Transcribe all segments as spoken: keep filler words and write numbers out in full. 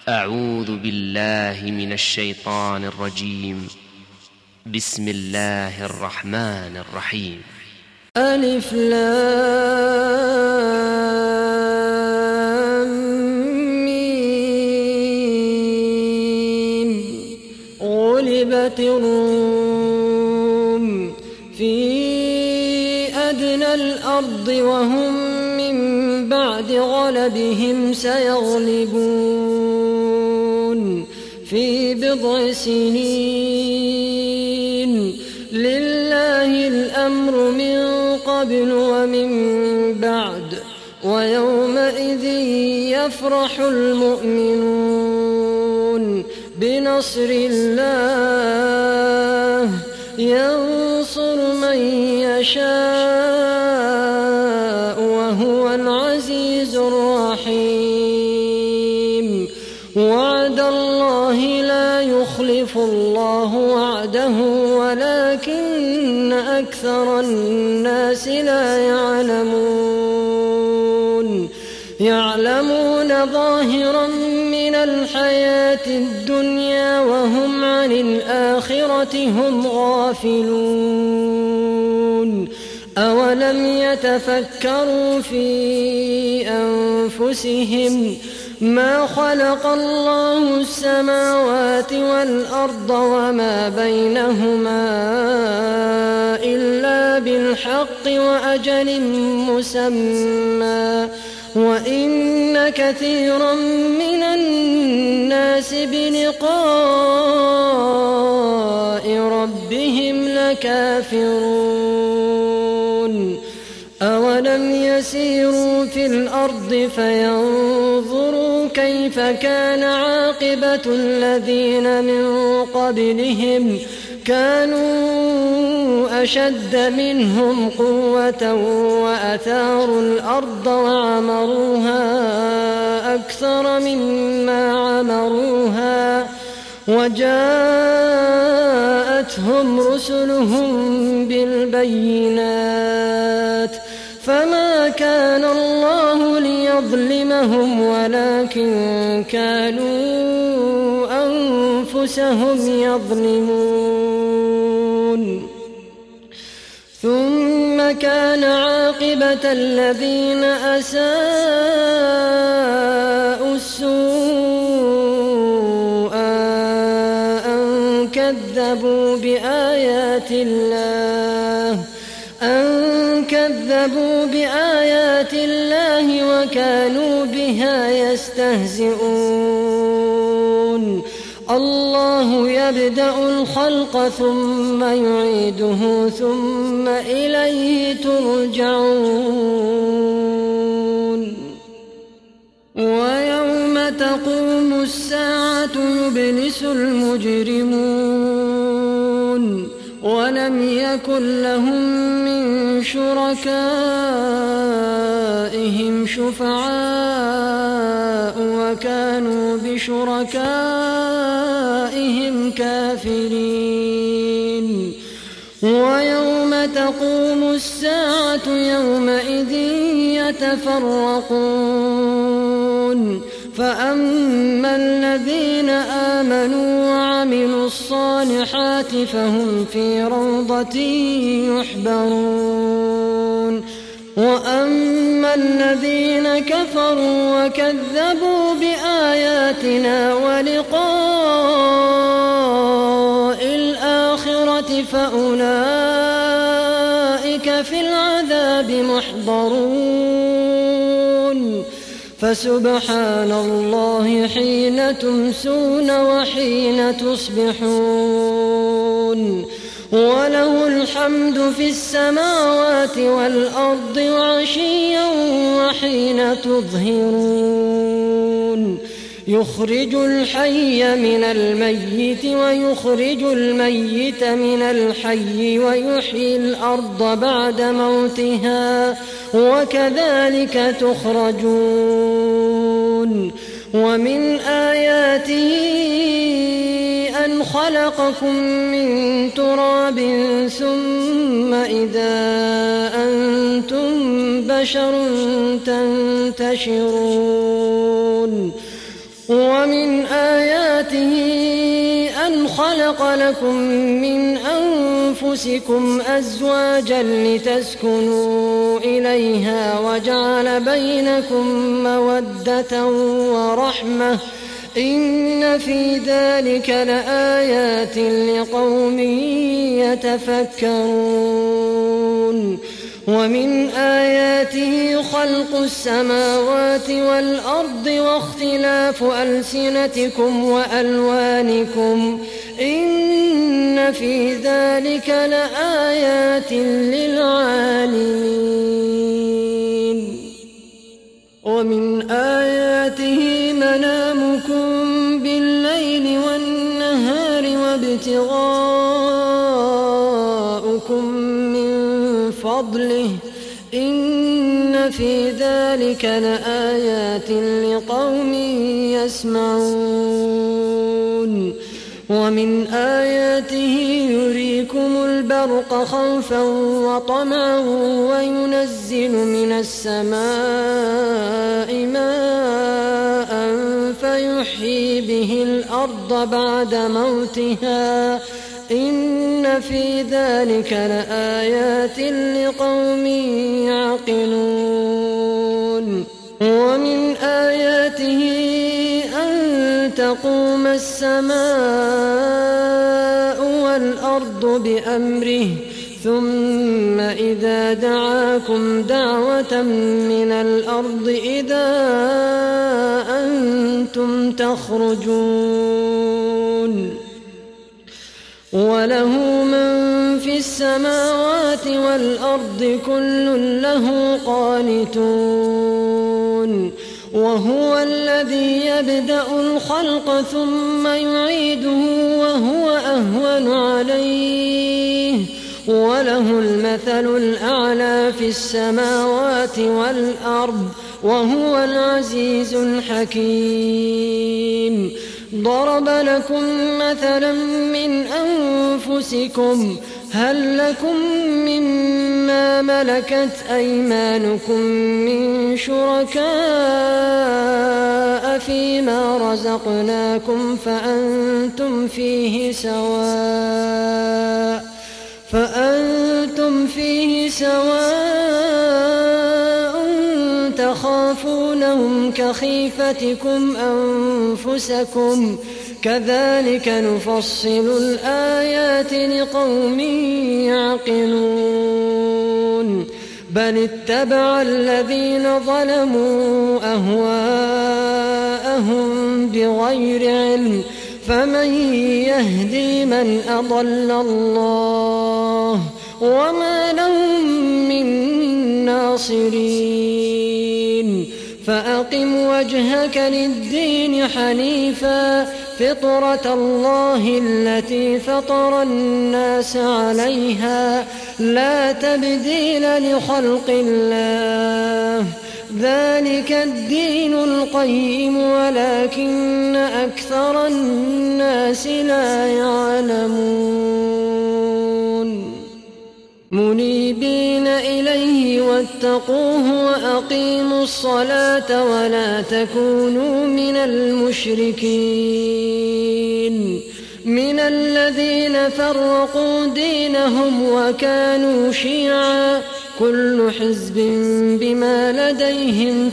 أعوذ بالله من الشيطان الرجيم. بسم الله الرحمن الرحيم. ألف لام ميم. غلبت الروم في أدنى الأرض وهم من بعد غلبهم سيغلبون في بضع سنين. لله الأمر من قبل ومن بعد ويومئذ يفرح المؤمنون بنصر الله ينصر من يشاء وهو العزيز الرحيم. وعد الله لا يخلف الله وعده ولكن أكثر الناس لا يعلمون. يعلمون ظاهرا من الحياة الدنيا وهم عن الآخرة هم غافلون. أولم يتفكروا في أنفسهم ما خلق الله السماوات والأرض وما بينهما إلا بالحق وأجل مسمى وإن كثيرا من الناس بلقاء ربهم لكافرون. أولم يسيروا في الأرض فينظروا كيف كان عاقبة الذين من قبلهم كانوا أشد منهم قوة وأثاروا الأرض وعمروها أكثر مما عمروها وجاءتهم رسلهم بالبينات فما كان الله ليظلمهم ولكن كانوا أنفسهم يظلمون. ثم كان عاقبة الذين أساءوا السوء أن كذبوا بآيات الله أن كذبوا بآيات الله وكانوا بها يستهزئون. الله يبدأ الخلق ثم يعيده ثم إليه ترجعون. ويوم تقوم الساعة يبلس المجرمون ولم يكن لهم من شركائهم شفعاء وكانوا بشركائهم كافرين. ويوم تقوم الساعة يومئذ يتفرقون فأما الذين آمنوا وعملوا الصالحات فهم في روضة يحبرون. وأما الذين كفروا وكذبوا بآياتنا ولقاء الآخرة فأولئك في العذاب محضرون. فسبحان الله حين تمسون وحين تصبحون وله الحمد في السماوات والأرض وعشيا وحين تظهرون. يخرج الحي من الميت ويخرج الميت من الحي ويحيي الأرض بعد موتها وكذلك تخرجون. ومن آياته أن خلقكم من تراب ثم إذا أنتم بشر تنتشرون. ومن آياته أن خلق لكم من أنفسكم أزواجا لتسكنوا إليها وجعل بينكم مودة ورحمة إن في ذلك لآيات لقوم يتفكرون ومن آياته خلق السماوات والأرض واختلاف ألسنتكم وألوانكم إن في ذلك لآيات للعالمين ومن آياته منامكم بالليل والنهار وابتغاؤكم من فضله إن في ذلك لآيات لقوم يسمعون ومن آياته يريكم البرق خوفا وطمعا وينزل من السماء ماء فيحيي به الأرض بعد موتها إن في ذلك لآيات لقوم يعقلون ومن آياته أن تقوم السماء والأرض بأمره ثم إذا دعاكم دعوة من الأرض إذا أنتم تخرجون وله من في السماوات والأرض كل له قانتون وهو الذي يبدأ الخلق ثم يعيده وهو أهون عليه وله المثل الأعلى في السماوات والأرض وهو العزيز الحكيم ضرب لكم مثلا من أنفسكم هل لكم مما ملكت أيمانكم من شركاء فيما رزقناكم فأنتم فيه سواء فأنتم فيه سواء تخافونهم كخيفتكم أنفسكم كذلك نفصل الآيات لقوم يعقلون بل اتبع الذين ظلموا أهواءهم بغير علم فمن يهدي من أضل الله وما لهم من ناصرين فأقم وجهك للدين حنيفا فطرة الله التي فطر الناس عليها لا تبديل لخلق الله ذلك الدين القيم ولكن أكثر الناس لا يعلمون منيبين إليه واتقوه وأقيموا الصلاة ولا تكونوا من المشركين من الذين فرقوا دينهم وكانوا شيعا كل حزب بما لديهم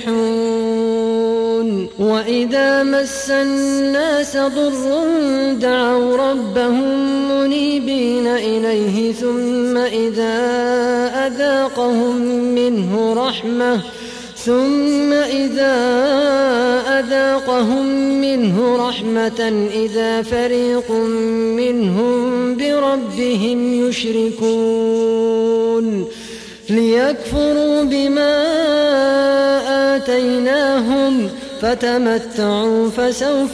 فرحون وإذا مس الناس ضر دعوا ربهم منيبين إليه ثم إذا أذاقهم منه رحمة ثم إذا أذاقهم منه رحمة إذا فريق منهم بربهم يشركون ليكفروا بما آتيناهم فتمتعوا فسوف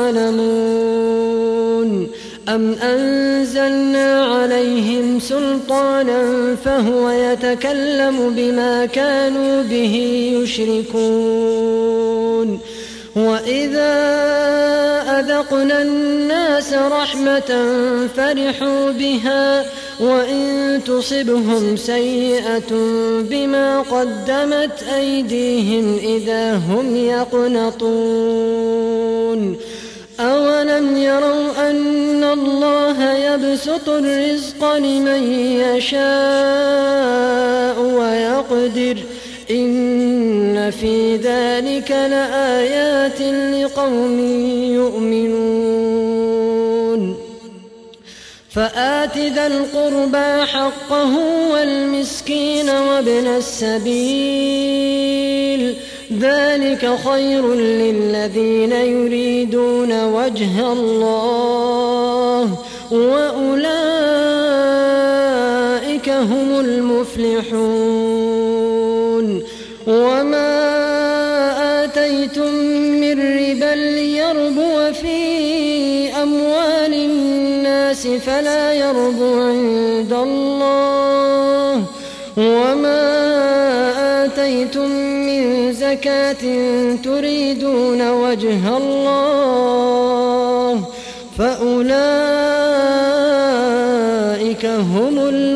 تعلمون أم أنزلنا عليهم سلطانا فهو يتكلم بما كانوا به يشركون وإذا أذقنا أذقنا الناس رحمة فرحوا بها وإن تصبهم سيئة بما قدمت أيديهم إذا هم يقنطون أولم يروا أن الله يبسط الرزق لمن يشاء ويقدر إن في ذلك لآيات لقوم يؤمنون فآت ذا القربى حقه والمسكين وابن السبيل ذلك خير للذين يريدون وجه الله وأولئك هم المفلحون وما آتيتم من ربا ليربو في أموال الناس فلا يربو عند الله وما آتيتم من زكاة تريدون وجه الله فأولئك هم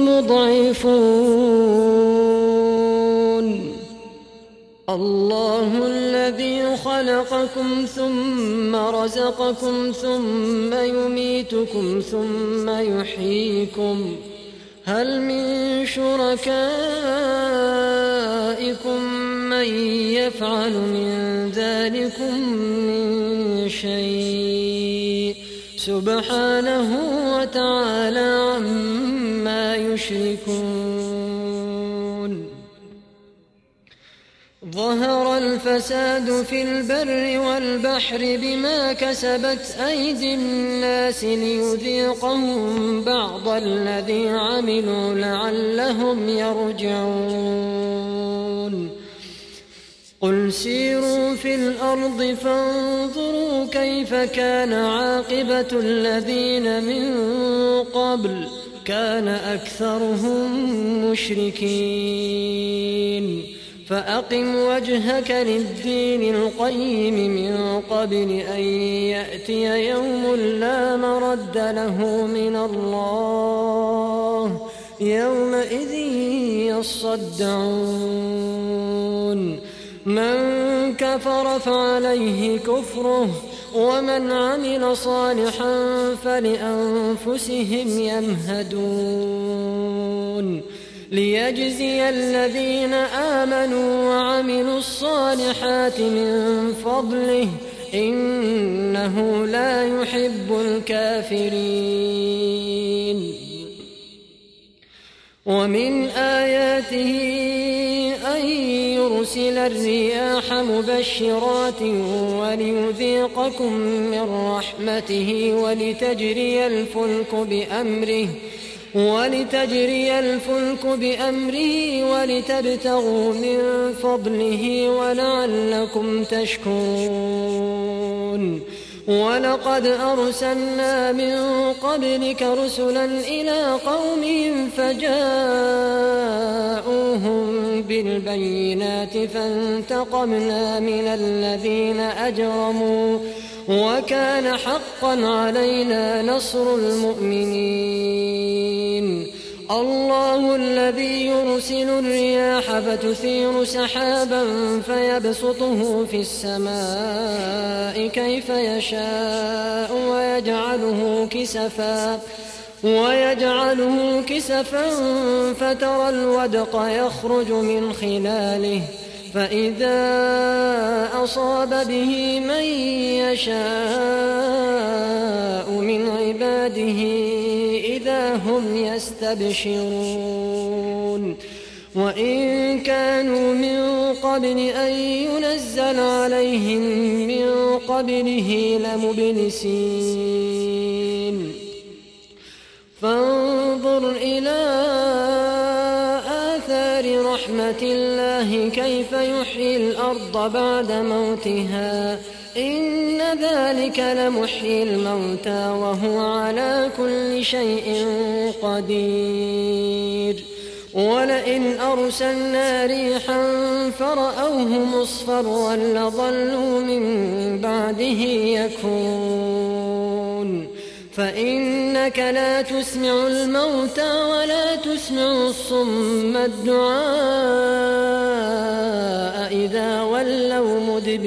المضعفون الله الذي خلقكم ثم رزقكم ثم يميتكم ثم يحييكم هل من شركائكم من يفعل من ذلكم من شيء سبحانه وتعالى عما يشركون ظهر الفساد في البر والبحر بما كسبت أيدي الناس ليذيقهم بعض الذي عملوا لعلهم يرجعون قل سيروا في الأرض فانظروا كيف كان عاقبة الذين من قبل كان أكثرهم مشركين فأقم وجهك للدين القيم من قبل أن يأتي يوم لا مرد له من الله يومئذ يصدعون من كفر فعليه كفره ومن عمل صالحا فلأنفسهم يمهدون ليجزي الذين آمنوا وعملوا الصالحات من فضله إنه لا يحب الكافرين ومن آياته أن يرسل الرياح مبشرات وليذيقكم من رحمته ولتجري الفلك بأمره ولتجري الفلك بأمره ولتبتغوا من فضله ولعلكم تشكرون ولقد أرسلنا من قبلك رسلا إلى قومهم فجاءوهم بالبينات فانتقمنا من الذين أجرموا وكان حقا علينا نصر المؤمنين الله الذي يرسل الرياح فتثير سحابا فيبسطه في السماء كيف يشاء ويجعله كسفا ويجعله كسفا فترى الودق يخرج من خلاله فإذا أصاب به من يشاء من عباده إذا هم يستبشرون وإن كانوا من قبل أن ينزل عليهم من قبله لمبلسين فانظر إلى آثار رحمة الله كيف يحيي الأرض بعد موتها إن ذلك لمحيي الموتى وهو على كل شيء قدير ولئن أرسلنا ريحا فرأوه مصفرا لظلوا من بعده يكفرون فإنك لا تسمع الموتى ولا تسمع الصم الدعاء إذا ولوا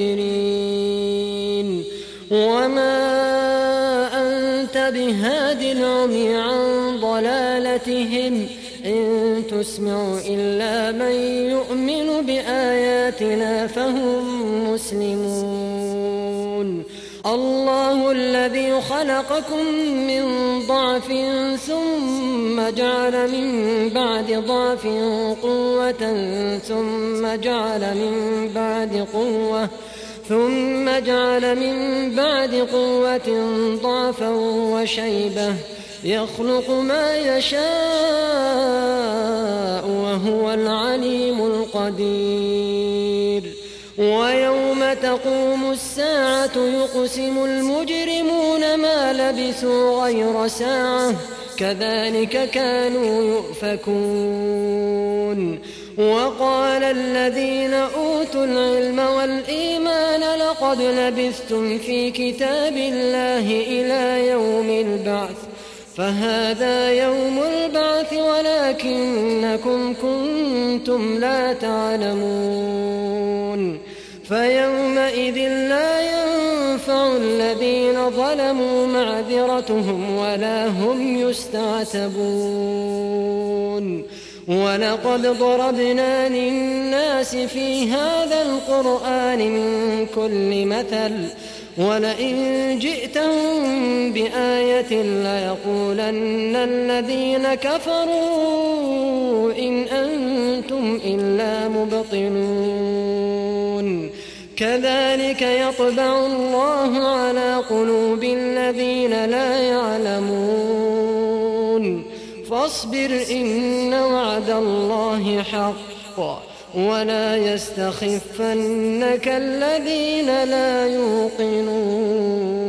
مدبرين وما أنت بهاد العمي عن ضلالتهم إن تسمع إلا من يؤمن بآياتنا فهم مسلمون الله الذي خلقكم من ضعف ثم جعل من بعد ضعف قوة ثم جعل من بعد قوة ثم جعل من بعد قوة ضعفا وشيبة يخلق ما يشاء وهو العليم القدير ويوم تقوم الساعة يقسم المجرمون ما لبثوا غير ساعة كذلك كانوا يؤفكون وقال الذين أوتوا العلم والإيمان لقد لبثتم في كتاب الله إلى يوم البعث فهذا يوم البعث ولكنكم كنتم لا تعلمون فيومئذ لا ينفع الذين ظلموا معذرتهم ولا هم يستعتبون ولقد ضربنا للناس في هذا القرآن من كل مثل ولئن جئتهم بآية ليقولن الذين كفروا إن أنتم إلا مبطلون كذلك يطبع الله على قلوب الذين لا يعلمون فاصبر إن وعد الله حق ولا يستخفنك الذين لا يوقنون